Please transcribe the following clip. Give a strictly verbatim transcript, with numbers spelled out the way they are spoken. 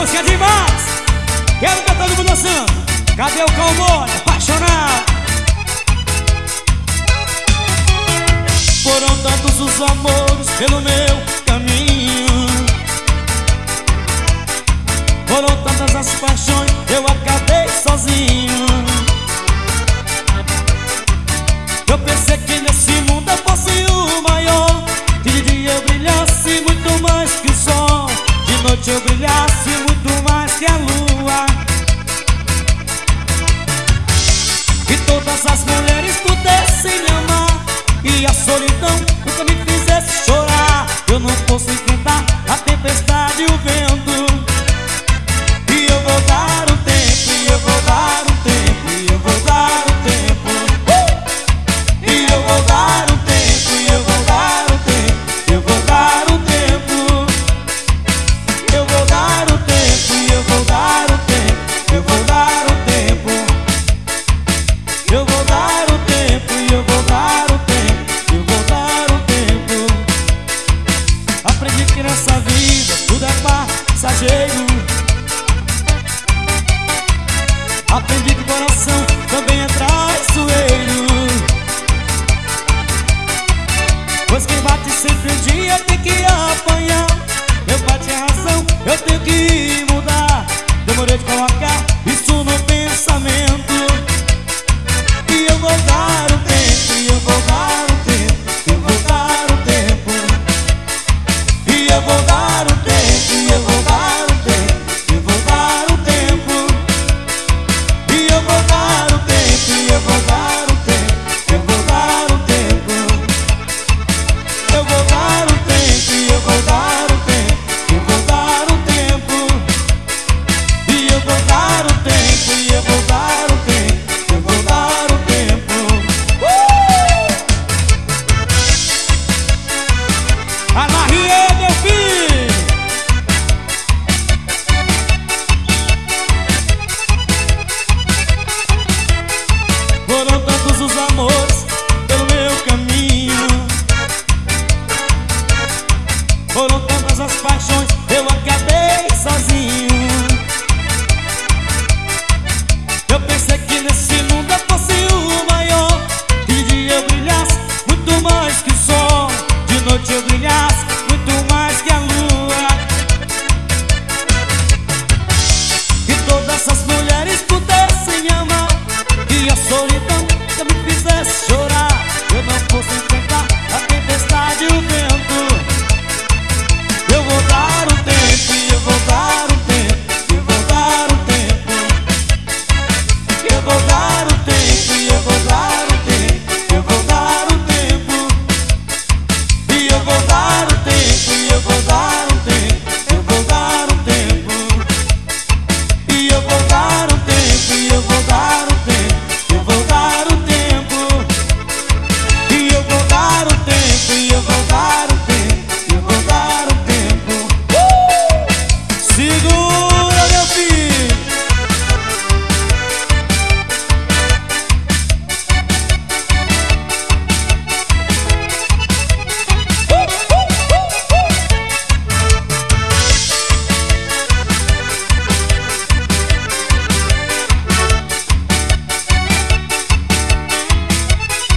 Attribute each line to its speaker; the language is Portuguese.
Speaker 1: música é demais. Quero ver todo mundo dançando. Cadê o cowboy apaixonado? Foram tantos os amores pelo meu caminho, foram tantas as paixões, eu acabei sozinho. Eu pensei que nesse mundo eu fosse o maior, que de dia eu brilhasse muito mais que o sol, de noite eu brilhasse muito mais que a lua, e todas as mulheres pudessem me amar, e a solidão nunca me fizesse chorar. Eu não posso enfrentar a tempestade e o vento, e eu vou dar um tempo, e eu vou dar um tempo, e eu vou dar um tempo, uh! E eu vou dar um tempo, e eu vou dar um tempo, eu vou dar um tempo, eu vou dar um tempo, e eu vou dar um tempo, eu vou dar um tempo, eu vou dar um tempo, e eu vou dar um tempo, eu vou dar um tempo. Aprendi que nessa vida tudo é passageiro, aprendi que o coração também é traiçoeiro, pois quem bate sempre um dia tem que apanhar. Eu bati a razão, eu tenho que mudar. Demorei de colocar isso no pensamento, e eu vou dar um tempo, e eu vou dar um tempo, eu vou dar um tempo, e eu vou dar um tempo, e eu vou dar um tempo, eu vou dar um tempo, e eu vou dar um tempo, e eu vou dar um tempo, eu vou dar um tempo, eu vou dar um tempo, e eu vou dar um tempo, eu vou dar um tempo, e eu vou dar um tempo, e eu vou dar um tempo, eu vou dar um tempo. Uh! Amarriei, meu filho! Foram tantos os amores pelo meu caminho, foram tantas as paixões, eu acabei sozinho. Eu pensei que nesse mundo eu fosse o maior,